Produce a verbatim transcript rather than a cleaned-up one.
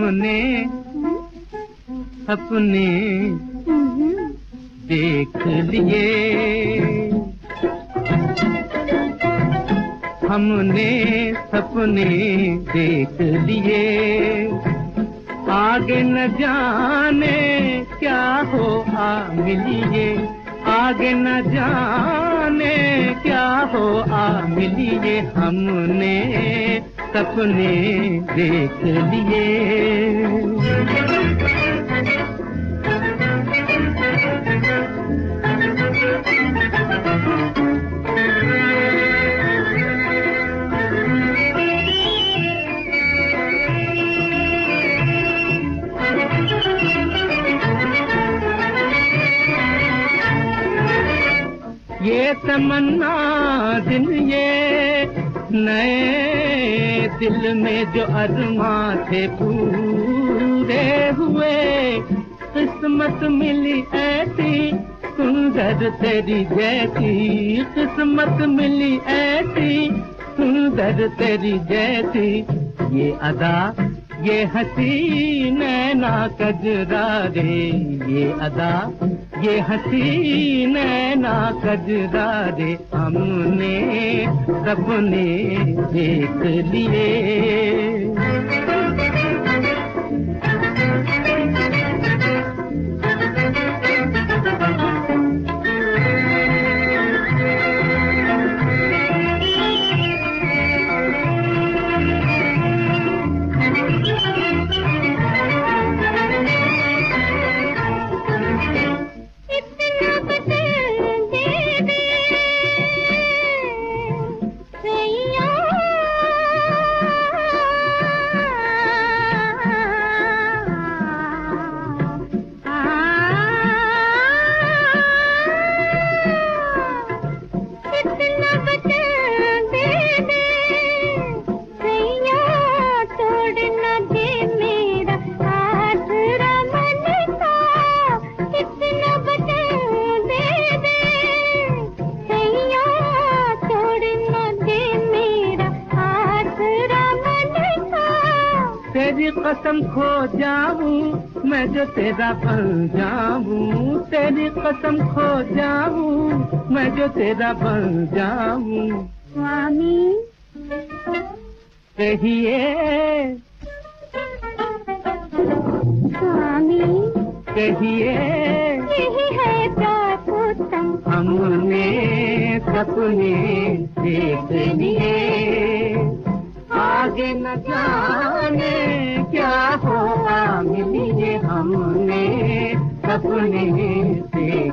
हमने अपने देख लिए, हमने सपने देख लिए, आगे न जाने क्या हो आ मिलिए, आगे न जाने क्या हो आ मिलिए, हमने सपने देख लिए। ये तमन्ना दिन ये नए दिल में जो अरमां थे पूरे हुए, किस्मत मिली ऐसी सुंदर तेरी जैसी, किस्मत मिली ऐसी सुंदर तेरी जैसी, ये अदा ये हंसी नैना कजरारे, ये अदा ये हंसी नैना कजरारे, हमने सपने देख लिए। तेरी कसम खो जाऊं मैं जो तेरा बन जाऊं, तेरी कसम खो जाऊं मैं जो तेरा बन जाऊं। स्वामी कहिए, स्वामी कहिए, यही है प्रापुतम, हमने सपने देख लिए, आगे न जाने क्या होगा मिलिए, हमने सपने देख